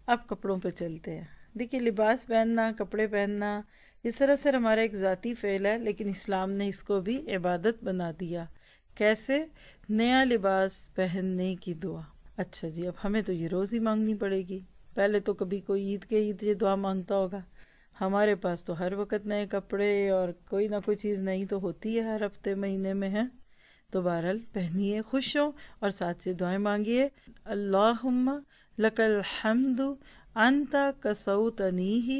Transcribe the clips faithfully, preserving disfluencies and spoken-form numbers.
اب کپڑوں پہ چلتے ہیں. دیکھیے لباس پہننا، کپڑے پہننا اس طرح سے ہمارا ایک ذاتی فعل ہے، لیکن اسلام نے اس کو بھی عبادت بنا دیا. کیسے؟ نیا لباس پہننے کی دعا. اچھا جی، اب ہمیں تو یہ روز ہی مانگنی پڑے گی. پہلے تو کبھی کوئی عید کے عید یہ دعا مانگتا ہوگا. ہمارے پاس تو ہر وقت نئے کپڑے اور کوئی نہ کوئی چیز نئی تو ہوتی ہے ہر ہفتے مہینے میں ہے. تو بہرحال پہنیے، خوش ہو اور ساتھ سے دعائیں مانگیے. اللہم لک الحمد انت کسوتنیہ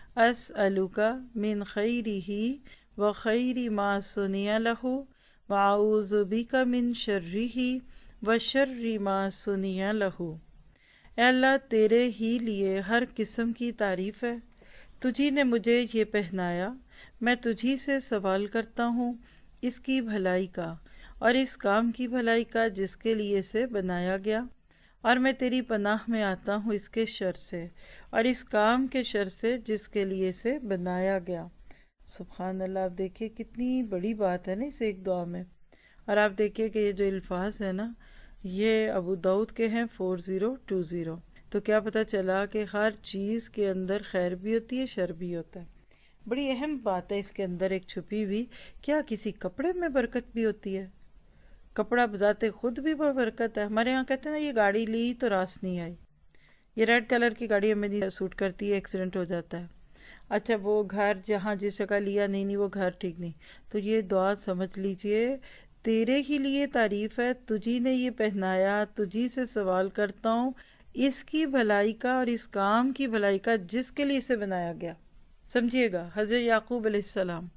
اسألک من خیرہ وخیر ما صنع لہ واعوذ بک من شرہ وشر ما صنع لہ. اے اللہ، تیرے ہی لیے ہر قسم کی تعریف ہے. تجھی نے مجھے یہ پہنایا، میں تجھی سے سوال کرتا ہوں اس کی بھلائی کا اور اس کام کی بھلائی کا جس کے لیے اسے بنایا گیا، اور میں تیری پناہ میں آتا ہوں اس کے شر سے اور اس کام کے شر سے جس کے لیے اسے بنایا گیا. سبحان اللہ. آپ دیکھیے کتنی بڑی بات ہے نا اس ایک دعا میں. اور آپ دیکھیے کہ یہ جو الفاظ ہیں نا، یہ ابو داؤد کے ہیں فور زیرو ٹو زیرو. تو کیا پتہ چلا کہ ہر چیز کے اندر خیر بھی ہوتی ہے، شر بھی ہوتا ہے. بڑی اہم بات ہے اس کے اندر ایک چھپی ہوئی. کیا کسی کپڑے میں برکت بھی ہوتی ہے؟ کپڑا بذات خود بھی برکت ہے. ہمارے یہاں کہتے ہیں نا، یہ گاڑی لی تو راس نہیں آئی. یہ ریڈ کلر کی گاڑی ہمیں نہیں سوٹ کرتی ہے، ایکسیڈنٹ ہو جاتا ہے. اچھا وہ گھر جہاں جس جگہ لیا نہیں نہیں وہ گھر ٹھیک نہیں. تو یہ دعا سمجھ لیجئے، تیرے ہی لیے تعریف ہے، تجھی نے یہ پہنایا، تجھی سے سوال کرتا ہوں اس کی بھلائی کا اور اس کام کی بھلائی کا جس کے لیے اسے بنایا گیا. سمجھیے گا، حضرت یعقوب علیہ السلام،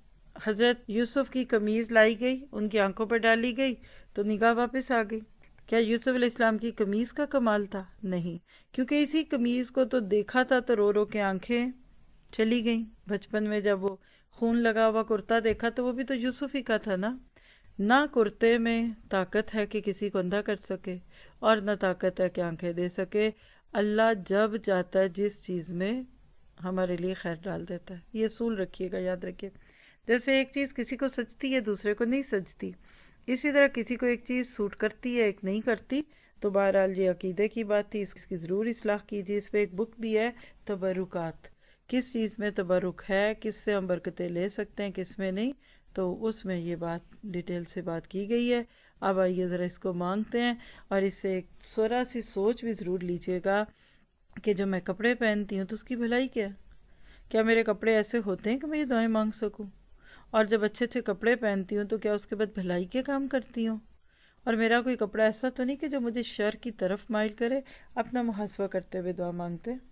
حضرت یوسف کی قمیض لائی گئی، ان کی آنکھوں پہ ڈالی گئی تو نگاہ واپس آ گئی. کیا یوسف علیہ السلام کی قمیض کا کمال تھا؟ نہیں، کیونکہ اسی قمیض کو تو دیکھا تھا تو رو رو کے آنکھیں چلی گئیں. بچپن میں جب وہ خون لگا ہوا کرتا دیکھا تو وہ بھی تو یوسف ہی کا تھا نا. نہ کرتے میں طاقت ہے کہ کسی کو اندھا کر سکے اور نہ طاقت ہے کہ آنکھیں دے سکے. اللہ جب چاہتا ہے جس چیز میں ہمارے لیے خیر ڈال دیتا ہے. یہ اصول رکھیے گا، یاد رکھیے. جیسے ایک چیز کسی کو سجتی ہے دوسرے کو نہیں سجتی، اسی طرح کسی کو ایک چیز سوٹ کرتی ہے ایک نہیں کرتی. تو بہرحال یہ عقیدے کی بات تھی، اس کی ضرور اصلاح کیجیے. اس پہ ایک بک بھی ہے، تبرکات، کس چیز میں تبرک ہے، کس سے ہم برکتیں لے سکتے ہیں کس میں نہیں. تو اس میں یہ بات ڈیٹیل سے بات کی گئی ہے. اب آئیے ذرا اس کو مانگتے ہیں، اور اس سے ایک ذرا سی سوچ بھی ضرور لیجیے گا کہ جو میں کپڑے پہنتی ہوں تو اس کی بھلائی کیا ہے. کیا میرے کپڑے ایسے ہوتے ہیں کہ میں یہ دعائیں مانگ سکوں؟ اور جب اچھے اچھے کپڑے پہنتی ہوں تو کیا اس کے بعد بھلائی کے کام کرتی ہوں؟ اور میرا کوئی کپڑا ایسا تو نہیں کہ جو مجھے شر کی طرف مائل کرے؟ اپنا محاسبہ کرتے ہوئے دعا مانگتے ہیں.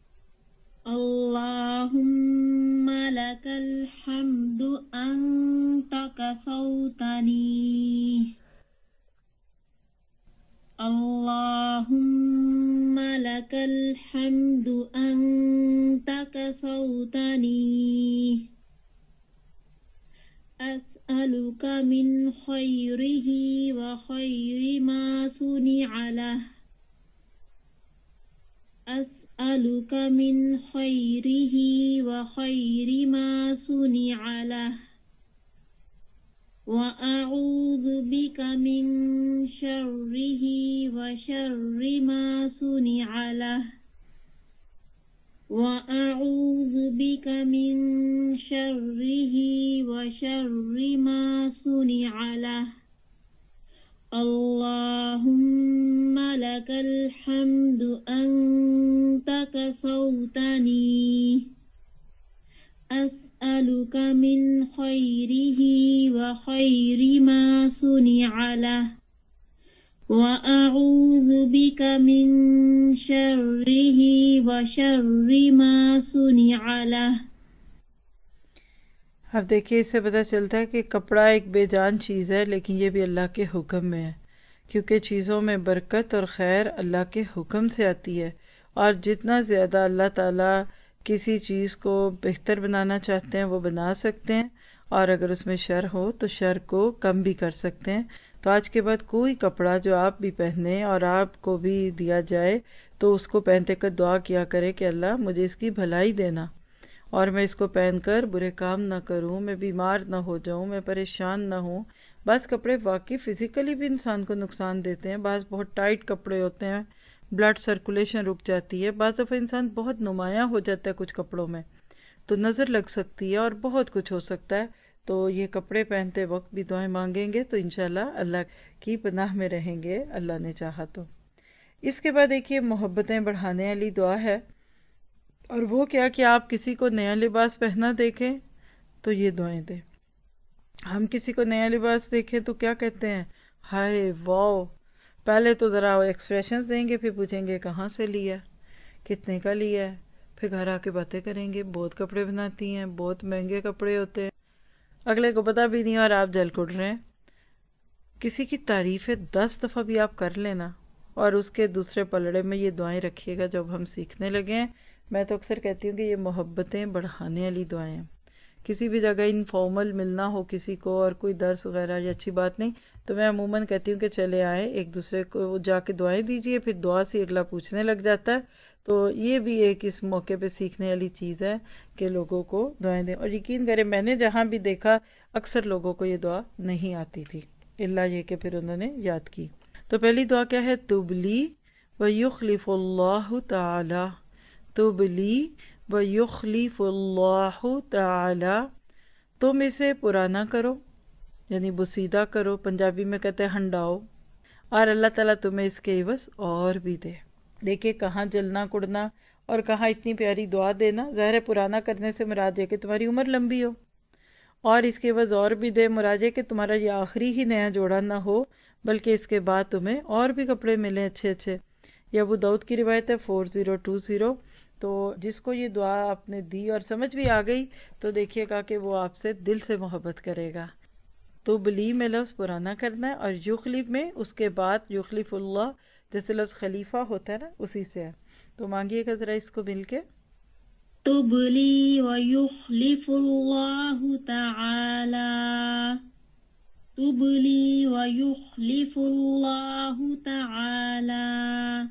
اللہم لک الحمد انت کسوتنی. اللہم لک الحمد انت کسوتنی. اسألک من خیرہ وخیر ما صنع لہ. أسألك من خيره وخير ما صنع له وأعوذ بك من شره وشر ما صنع له وأعوذ بك من شره وشر ما صنع له. اللهم لك الحمد أنت كسوتني. أسألك من خيره وخير ما صنع له وأعوذ بك من شره وشر ما صنع له. اب دیکھیے اس سے پتہ چلتا ہے کہ کپڑا ایک بے جان چیز ہے، لیکن یہ بھی اللہ کے حکم میں ہے، کیونکہ چیزوں میں برکت اور خیر اللہ کے حکم سے آتی ہے. اور جتنا زیادہ اللہ تعالیٰ کسی چیز کو بہتر بنانا چاہتے ہیں وہ بنا سکتے ہیں، اور اگر اس میں شر ہو تو شر کو کم بھی کر سکتے ہیں. تو آج کے بعد کوئی کپڑا جو آپ بھی پہنیں اور آپ کو بھی دیا جائے تو اس کو پہنتے کر دعا کیا کرے کہ اللہ مجھے اس کی بھلائی دینا، اور میں اس کو پہن کر برے کام نہ کروں، میں بیمار نہ ہو جاؤں، میں پریشان نہ ہوں. بعض کپڑے واقعی فزیکلی بھی انسان کو نقصان دیتے ہیں. بعض بہت ٹائٹ کپڑے ہوتے ہیں، بلڈ سرکولیشن رک جاتی ہے. بعض دفعہ انسان بہت نمایاں ہو جاتا ہے کچھ کپڑوں میں تو نظر لگ سکتی ہے اور بہت کچھ ہو سکتا ہے. تو یہ کپڑے پہنتے وقت بھی دعائیں مانگیں گے تو انشاءاللہ اللہ کی پناہ میں رہیں گے اللہ نے چاہا تو. اس کے بعد دیکھیے محبتیں بڑھانے والی دعا ہے، اور وہ کیا کہ آپ کسی کو نیا لباس پہنا دیکھیں تو یہ دعائیں دیں. ہم کسی کو نیا لباس دیکھیں تو کیا کہتے ہیں؟ ہائے واو. پہلے تو ذرا ایکسپریشنز دیں گے، پھر پوچھیں گے کہاں سے لیا، کتنے کا لیا ہے، پھر گھر آ کے باتیں کریں گے بہت کپڑے بناتی ہیں، بہت مہنگے کپڑے ہوتے ہیں، اگلے کو پتہ بھی نہیں اور آپ جل کڑ رہے ہیں. کسی کی تعریفیں دس دفعہ بھی آپ کر لینا اور اس کے دوسرے پلڑے میں یہ دعائیں رکھیے گا. جب ہم سیکھنے لگے ہیں، میں تو اکثر کہتی ہوں کہ یہ محبتیں بڑھانے والی دعائیں ہیں. کسی بھی جگہ انفارمل ملنا ہو کسی کو اور کوئی درس وغیرہ یہ اچھی بات نہیں، تو میں عموماً کہتی ہوں کہ چلے آئے ایک دوسرے کو جا کے دعائیں دیجئے، پھر دعا سے اگلا پوچھنے لگ جاتا ہے. تو یہ بھی ایک اس موقع پہ سیکھنے والی چیز ہے کہ لوگوں کو دعائیں دیں. اور یقین کریں میں نے جہاں بھی دیکھا اکثر لوگوں کو یہ دعا نہیں آتی تھی، اللہ یہ کہ پھر انہوں نے یاد کی. تو پہلی دعا کیا ہے؟ تبلی ویخلف اللہ تعالی. تبلی ویخلف اللہ تعالی، تم اسے پرانا کرو یعنی بسیدہ کرو، پنجابی میں کہتے ہیں ہنڈاؤ، اور اللہ تعالیٰ تمہیں اس کے عوض اور بھی دے. دیکھیں کہاں جلنا کڑنا اور کہاں اتنی پیاری دعا دینا. ظاہر ہے پرانا کرنے سے مراد ہے کہ تمہاری عمر لمبی ہو، اور اس کے عوض اور بھی دے مراد ہے کہ تمہارا یہ آخری ہی نیا جوڑا نہ ہو بلکہ اس کے بعد تمہیں اور بھی کپڑے ملیں اچھے اچھے. یہ ابو داؤد کی روایت ہے فور زیرو ٹو زیرو. تو جس کو یہ دعا آپ نے دی اور سمجھ بھی آ گئی تو دیکھیے گا کہ وہ آپ سے دل سے محبت کرے گا. تو بلی میں لفظ پرانا کرنا ہے، اور یخلف میں اس کے بعد یخلف اللہ جیسے لفظ خلیفہ ہوتا ہے نا اسی سے ہے. تو مانگیے گا ذرا اس کو مل کے. تبلی ويخلف الله تعالى. تبلی ويخلف الله تعالى.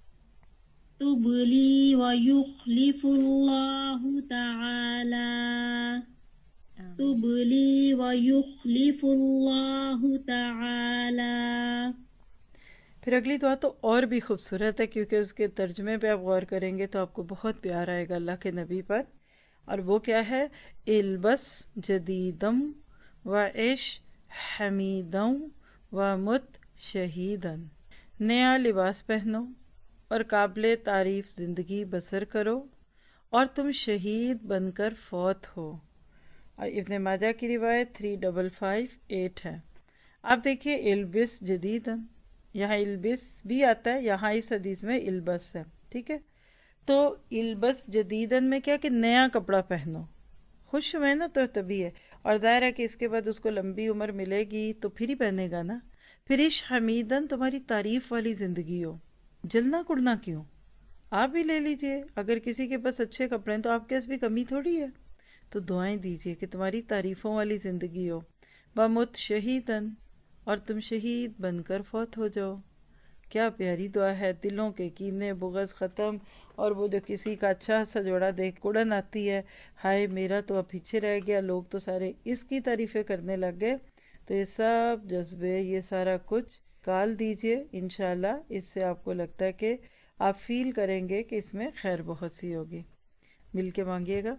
تبلی ويخلف الله تعالى. تبلی ويخلف الله تعالى. پھر اگلی دعا تو اور بھی خوبصورت ہے کیونکہ اس کے ترجمے پہ آپ غور کریں گے تو آپ کو بہت پیار آئے گا اللہ کے نبی پر. اور وہ کیا ہے؟ البس جدیدم و عش حمیدم و مت شہیدن. نیا لباس پہنو اور قابل تعریف زندگی بسر کرو اور تم شہید بن کر فوت ہو. ابن ماجہ کی روایت تھری ڈبل فائیو ایٹ ہے. آپ دیکھیے البس جدیدن، یہاں البس بھی آتا ہے، یہاں اس حدیث میں البس ہے. ٹھیک ہے، تو البس جدیدن میں کیا کہ نیا کپڑا پہنو. خوش ہوئے نا تو تبھی ہے، اور ظاہر ہے کہ اس کے بعد اس کو لمبی عمر ملے گی تو پھر ہی پہنے گا نا. پھر عش حمیدن تمہاری تعریف والی زندگی ہو. جلنا کڑنا کیوں؟ آپ بھی لے لیجئے. اگر کسی کے پاس اچھے کپڑے ہیں تو آپ کے پاس بھی کمی تھوڑی ہے. تو دعائیں دیجئے کہ تمہاری تعریفوں والی زندگی ہو. بمت شہیدن، اور تم شہید بن کر فوت ہو جاؤ. کیا پیاری دعا ہے. دلوں کے کینے بغض ختم، اور وہ جو کسی کا اچھا سا جوڑا دیکھ کڑن آتی ہے، ہائے میرا تو اب پیچھے رہ گیا، لوگ تو سارے اس کی تعریفیں کرنے لگ گئے. تو یہ سب جذبے، یہ سارا کچھ کال دیجئے انشاءاللہ. اس سے آپ کو لگتا ہے کہ آپ فیل کریں گے کہ اس میں خیر بہت سی ہوگی. مل کے مانگیے گا.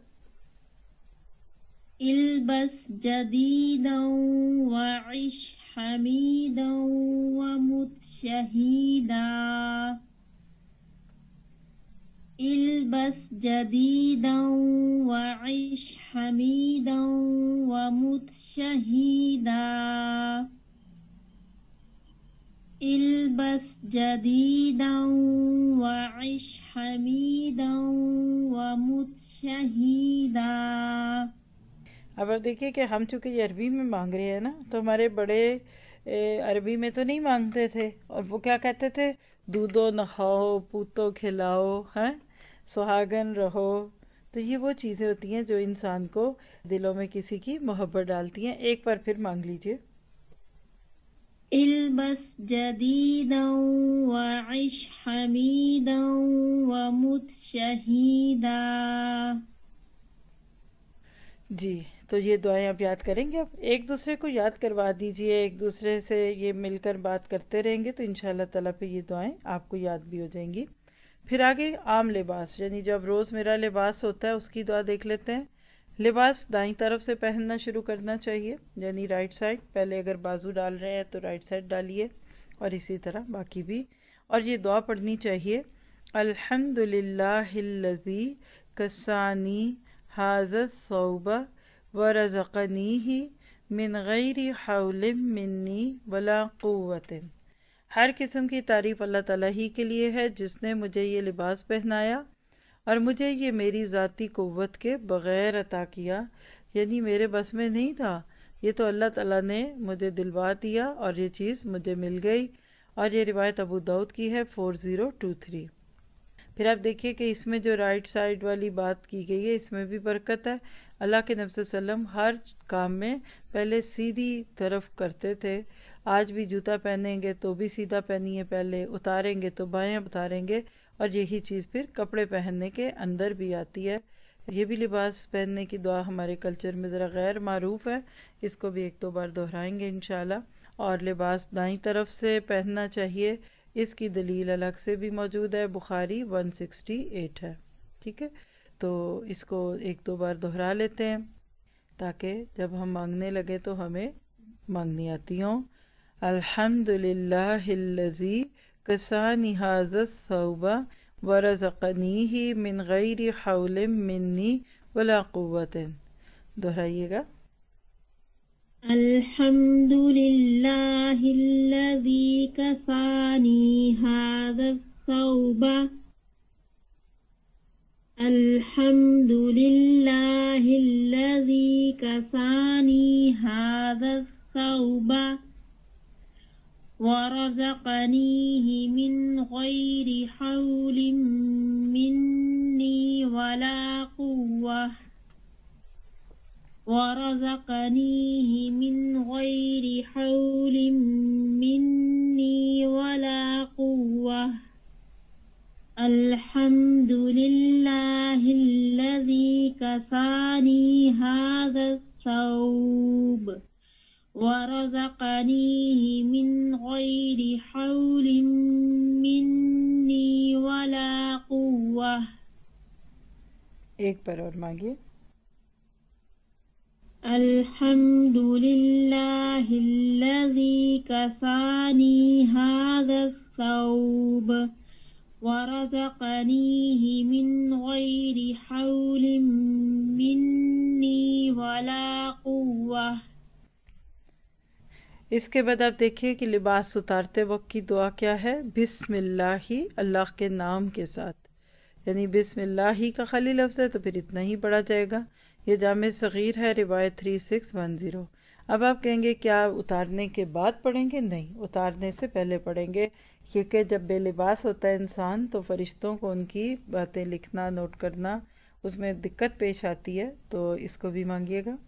البس جدیدا وعش حمیدا ومت شہیدا. البس جدیدا وعش حمیدا ومت شہیدا. البس جدیدا وعش حمیدا ومت شہیدا. اب آپ دیکھیے کہ ہم چونکہ یہ عربی میں مانگ رہے ہیں نا، تو ہمارے بڑے عربی میں تو نہیں مانگتے تھے، اور وہ کیا کہتے تھے؟ دودھو نخاؤ، پوتو کھلاؤ، ہیں سہاگن رہو. تو یہ وہ چیزیں ہوتی ہیں جو انسان کو دلوں میں کسی کی محبت ڈالتی ہیں. ایک بار پھر مانگ لیجئے. البس جدیدا وعش حمیدا ومت شہیدا. جی تو یہ دعائیں آپ یاد کریں گے. اب ایک دوسرے کو یاد کروا دیجئے، ایک دوسرے سے یہ مل کر بات کرتے رہیں گے تو انشاءاللہ تعالیٰ پہ یہ دعائیں آپ کو یاد بھی ہو جائیں گی. پھر آگے عام لباس، یعنی جب روز میرا لباس ہوتا ہے اس کی دعا دیکھ لیتے ہیں. لباس دائیں طرف سے پہننا شروع کرنا چاہیے، یعنی رائٹ سائڈ. پہلے اگر بازو ڈال رہے ہیں تو رائٹ سائڈ ڈالیے، اور اسی طرح باقی بھی. اور یہ دعا پڑھنی چاہیے، الحمدللہ الذی کسانی ھذا الثوب ورزقنیہ من غیر حول منی ولا قوت. ہر قسم کی تعریف اللہ تعالیٰ ہی کے لیے ہے جس نے مجھے یہ لباس پہنایا اور مجھے یہ میری ذاتی قوت کے بغیر عطا کیا، یعنی میرے بس میں نہیں تھا، یہ تو اللہ تعالیٰ نے مجھے دلوا دیا اور یہ چیز مجھے مل گئی. اور یہ روایت ابو داؤد کی ہے فور زیرو ٹو تھری. پھر آپ دیکھیے کہ اس میں جو رائٹ سائڈ والی بات کی گئی ہے اس میں بھی برکت ہے. اللہ کے نبی صلی اللہ علیہ وسلم ہر کام میں پہلے سیدھی طرف کرتے تھے. آج بھی جوتا پہنیں گے تو بھی سیدھا پہنیے، پہلے اتاریں گے تو بائیں اتاریں گے، اور یہی چیز پھر کپڑے پہننے کے اندر بھی آتی ہے. یہ بھی لباس پہننے کی دعا ہمارے کلچر میں ذرا غیر معروف ہے، اس کو بھی ایک دو بار دہرائیں گے انشاءاللہ. اور لباس دائیں طرف سے پہننا چاہیے، اس کی دلیل الگ سے بھی موجود ہے، بخاری ون سکسٹی ایٹ ہے. ٹھیک ہے، تو اس کو ایک دو بار دہرا لیتے ہیں تاکہ جب ہم مانگنے لگے تو ہمیں مانگنی آتی ہوں. الحمدللہ الذی کسانی ھذا الثوب ورزقنیہ من غیر حول منی ولا قوت. دہرائیے گا. الحمد للہ الذی کسانی ھذا الثوب الحمد للہ الذی کسانی ھذا الثوب ورزقنیہ من غیر حول منی ولا قوة ورزقنیہ من غیر حول منی ولا قوة. الحمد للہ الذی کسانی ھذا الثوب ورزقنیہ من غیر حول منی ولا قوة. ایک بار اور مانگیے. الحمد للہ الذی کسانی ھذا الثوب ورزقنیہ من غیر حول منی ولا قوة. اس کے بعد آپ دیکھیے کہ لباس اتارتے وقت کی دعا کیا ہے. بسم اللہ، اللہ کے نام کے ساتھ، یعنی بسم اللہ ہی کا خالی لفظ ہے تو پھر اتنا ہی پڑھا جائے گا. یہ جامع صغیر ہے، روایت تھری سکس ون زیرو. اب آپ کہیں گے کیا اتارنے کے بعد پڑھیں گے؟ نہیں، اتارنے سے پہلے پڑھیں گے، کیونکہ جب بے لباس ہوتا ہے انسان تو فرشتوں کو ان کی باتیں لکھنا، نوٹ کرنا، اس میں دقت پیش آتی ہے. تو اس کو بھی مانگیے گا.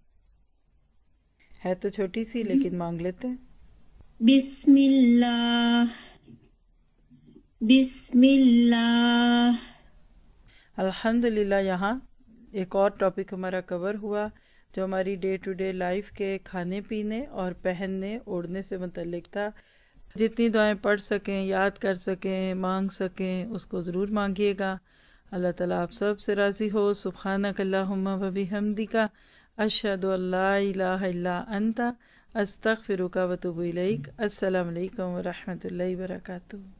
ہے تو چھوٹی سی لیکن مانگ لیتے ہیں. بسم اللہ بسم اللہ. الحمدللہ. یہاں ایک اور ٹاپک ہمارا کور ہوا جو ہماری ڈے ٹو ڈے لائف کے کھانے پینے اور پہننے اوڑھنے سے متعلق تھا. جتنی دعائیں پڑھ سکیں، یاد کر سکیں، مانگ سکیں، اس کو ضرور مانگیے گا. اللہ تعالیٰ آپ سب سے راضی ہو. سبحانک اللہم و بحمدک، اشہد ان لا الہ الا انت، استغفرک و اتوب الیک. السلام علیکم ورحمۃ اللہ وبرکاتہ.